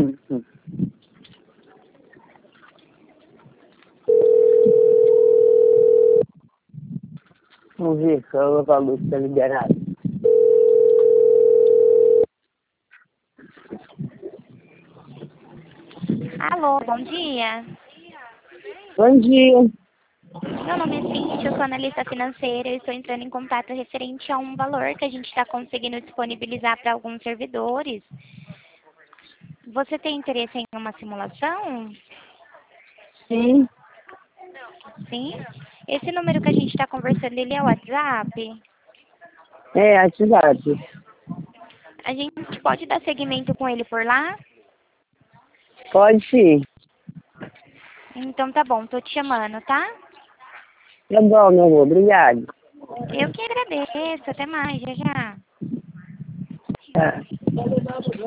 Vamos ver se a luz está liberada. Alô, bom dia. Bom dia. Meu nome é Cintia, eu sou analista financeira e estou entrando em contato referente a um valor que a gente está conseguindo disponibilizar para alguns servidores. Você tem interesse em uma simulação? Sim. Sim? Esse número que a gente está conversando, ele é o WhatsApp? É, atividade. A gente pode dar seguimento com ele por lá? Pode sim. Então tá bom, tô te chamando, tá? Tá bom, meu amor. Obrigado. Eu que agradeço, até mais, já já. Tá.